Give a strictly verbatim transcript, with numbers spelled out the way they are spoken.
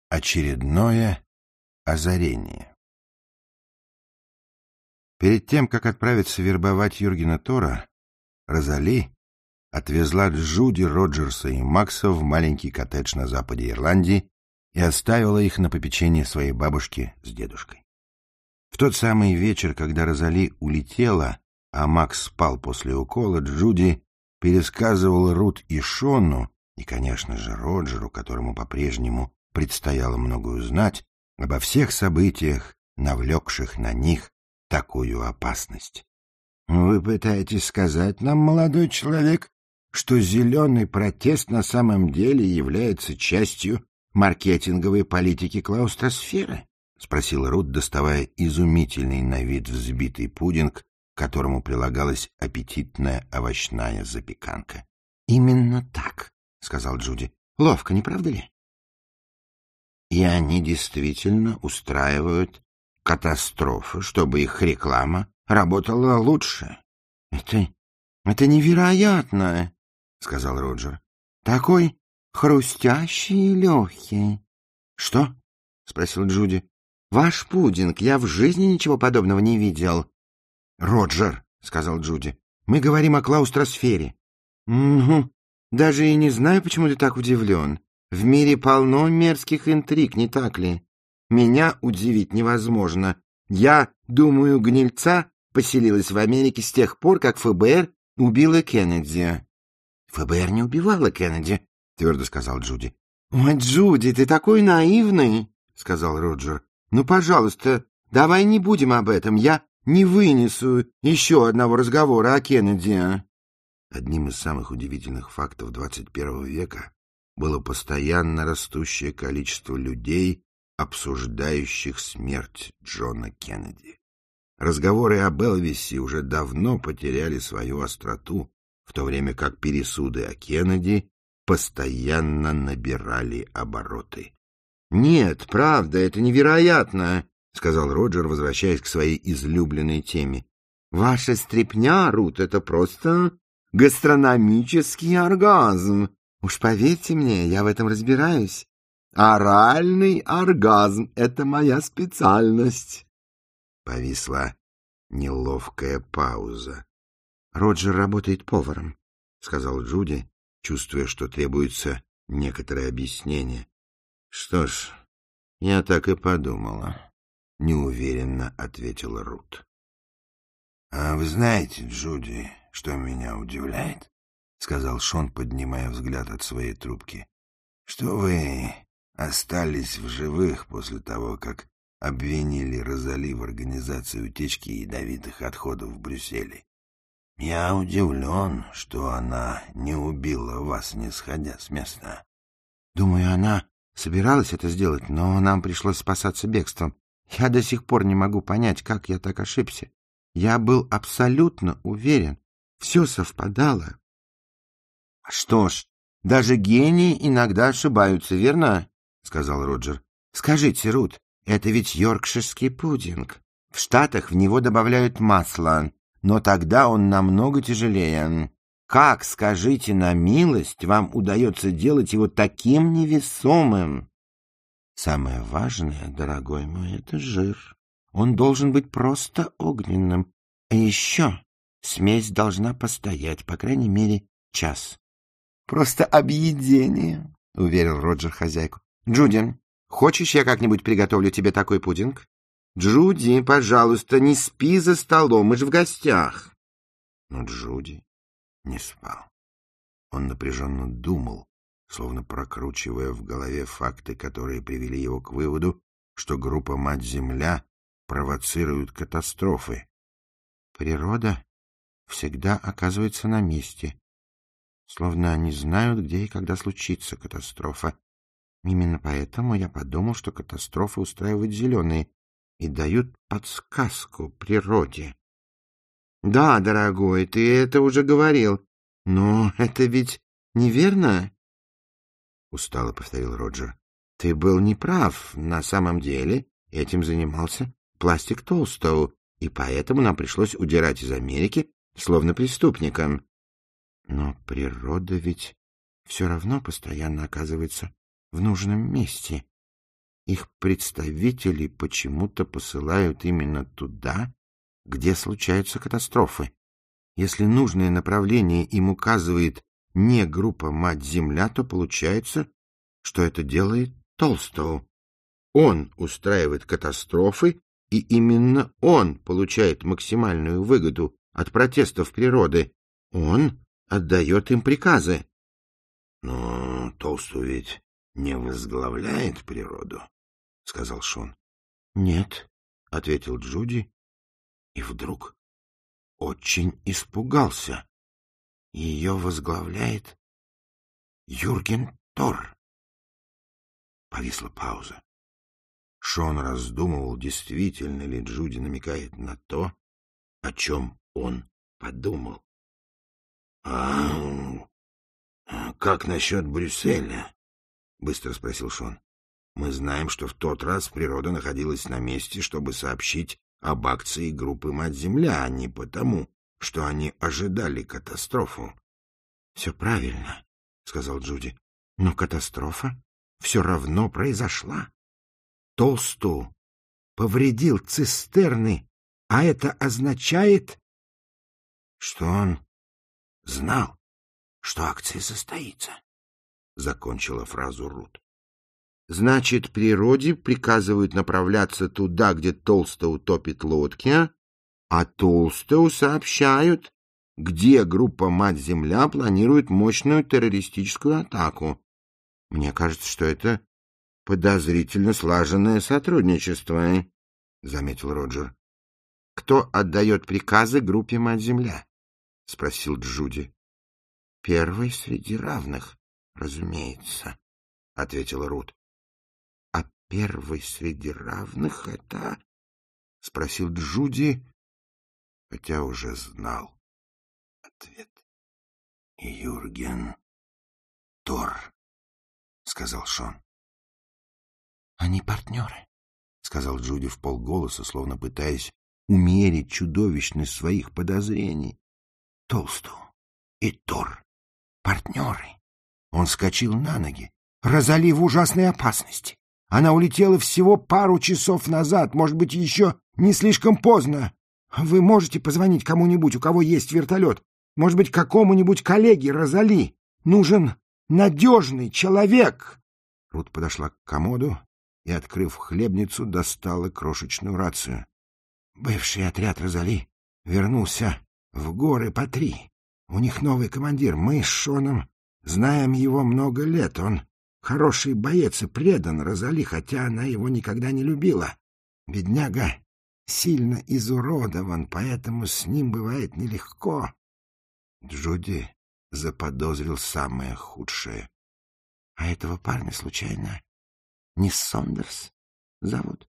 Очередное озарение. Перед тем, как отправиться вербовать Юргена Тора, Розали отвезла Джуди, Роджерса и Макса в маленький коттедж на западе Ирландии и оставила их на попечение своей бабушки с дедушкой. В тот самый вечер, когда Розали улетела, а Макс спал после укола, Джуди пересказывала Рут и Шону, и, конечно же, Роджеру, которому по-прежнему предстояло многое узнать, обо всех событиях, навлекших на них такую опасность. — Вы пытаетесь сказать нам, молодой человек, что зеленый протест на самом деле является частью маркетинговой политики клаустросферы? — спросила Рут, доставая изумительный на вид взбитый пудинг, к которому прилагалась аппетитная овощная запеканка. — Именно так, — сказал Джуди. — Ловко, не правда ли? И они действительно устраивают катастрофы, чтобы их реклама работала лучше. — Это... это невероятно, — сказал Роджер. — Такой хрустящий и легкий. — Что? — спросил Джуди. — Ваш пудинг, я в жизни ничего подобного не видел. — Роджер, — сказал Джуди, — мы говорим о клаустросфере. — Ну, даже и не знаю, почему ты так удивлен. В мире полно мерзких интриг, не так ли? Меня удивить невозможно. Я думаю, гнильца поселилась в Америке с тех пор, как ФБР убила Кеннеди. — ФБР не убивала Кеннеди, — твердо сказал Джуди. — Ой, Джуди, ты такой наивный, — сказал Роджер. — Ну, пожалуйста, давай не будем об этом. Я не вынесу еще одного разговора о Кеннеди. Одним из самых удивительных фактов двадцать первого века было постоянно растущее количество людей, обсуждающих смерть Джона Кеннеди. Разговоры об Элвисе уже давно потеряли свою остроту, в то время как пересуды о Кеннеди постоянно набирали обороты. — Нет, правда, это невероятно, — сказал Роджер, возвращаясь к своей излюбленной теме. — Ваша стряпня, Рут, это просто гастрономический оргазм. Уж поверьте мне, я в этом разбираюсь. Оральный оргазм — это моя специальность. Повисла неловкая пауза. — Роджер работает поваром, — сказал Джуди, чувствуя, что требуется некоторое объяснение. — Что ж, я так и подумала, — неуверенно ответила Рут. — А вы знаете, Джуди, что меня удивляет? — сказал Шон, поднимая взгляд от своей трубки. — Что вы остались в живых после того, как обвинили Розали в организации утечки ядовитых отходов в Брюсселе. Я удивлен, что она не убила вас, не сходя с места. — Думаю, она собиралась это сделать, но нам пришлось спасаться бегством. Я до сих пор не могу понять, как я так ошибся. Я был абсолютно уверен. Все совпадало. — Что ж, даже гении иногда ошибаются, верно? — сказал Роджер. — Скажите, Рут, это ведь йоркширский пудинг. В Штатах в него добавляют масло, но тогда он намного тяжелее. Как, скажите на милость, вам удается делать его таким невесомым? — Самое важное, дорогой мой, это жир. Он должен быть просто огненным. А еще смесь должна постоять, по крайней мере, час. Просто объедение, — уверил Роджер хозяйку. — Джуди, хочешь, я как-нибудь приготовлю тебе такой пудинг? Джуди, пожалуйста, не спи за столом, мы же в гостях. Но Джуди не спал. Он напряженно думал, словно прокручивая в голове факты, которые привели его к выводу, что группа «Мать-Земля» провоцирует катастрофы. Природа всегда оказывается на месте, словно они знают, где и когда случится катастрофа. Именно поэтому я подумал, что катастрофы устраивают зеленые и дают подсказку природе. — Да, дорогой, ты это уже говорил, но это ведь неверно? — устало повторил Роджер. — Ты был неправ. На самом деле этим занимался Пластик Толстоу, и поэтому нам пришлось удирать из Америки, словно преступникам. Но природа ведь все равно постоянно оказывается в нужном месте. их представители почему-то посылают именно туда, где случаются катастрофы. Если нужное направление им указывает не группа «Мать-Земля», то получается, что это делает Толстоу. Он устраивает катастрофы, и именно он получает максимальную выгоду от протестов природы. Он отдает им приказы. — Но Толстоу ведь не возглавляет природу, — сказал Шон. — Нет, — ответил Джуди, и вдруг очень испугался. Ее возглавляет Юрген Тор. Повисла пауза. Шон раздумывал, действительно ли Джуди намекает на то, о чем он подумал. — А как насчет Брюсселя? — быстро спросил Шон. — Мы знаем, что в тот раз природа находилась на месте, чтобы сообщить об акции группы «Мать-Земля», а не потому, что они ожидали катастрофу. — Все правильно, — сказал Джуди, — но катастрофа все равно произошла. Толсту повредил цистерны, а это означает, что он знал, что акция состоится, — закончила фразу Рут. Значит, природе приказывают направляться туда, где Толстоу топит лодки, а Толстоу сообщают, где группа «Мать-Земля» планирует мощную террористическую атаку. Мне кажется, что это подозрительно слаженное сотрудничество, — заметил Роджер. — Кто отдает приказы группе «Мать-Земля»? — спросил Джуди. — Первый среди равных, разумеется, — ответила Рут. — А первый среди равных — это... — спросил Джуди, хотя уже знал ответ. — Юрген Тор, — сказал Шон. — Они партнеры, — сказал Джуди вполголоса, словно пытаясь умерить чудовищность своих подозрений. Толсту и Тор — партнеры. Он вскочил на ноги. Розали в ужасной опасности. Она улетела всего пару часов назад, может быть, еще не слишком поздно. Вы можете позвонить кому-нибудь, у кого есть вертолет? Может быть, какому-нибудь коллеге Розали? Нужен надежный человек. Рут подошла к комоду и, открыв хлебницу, достала крошечную рацию. Бывший отряд Розали вернулся в горы по три. У них новый командир. Мы с Шоном знаем его много лет. Он хороший боец и предан Розали, хотя она его никогда не любила. Бедняга сильно изуродован, поэтому с ним бывает нелегко. Джуди заподозрил самое худшее. — А этого парня, случайно, не Сондерс зовут?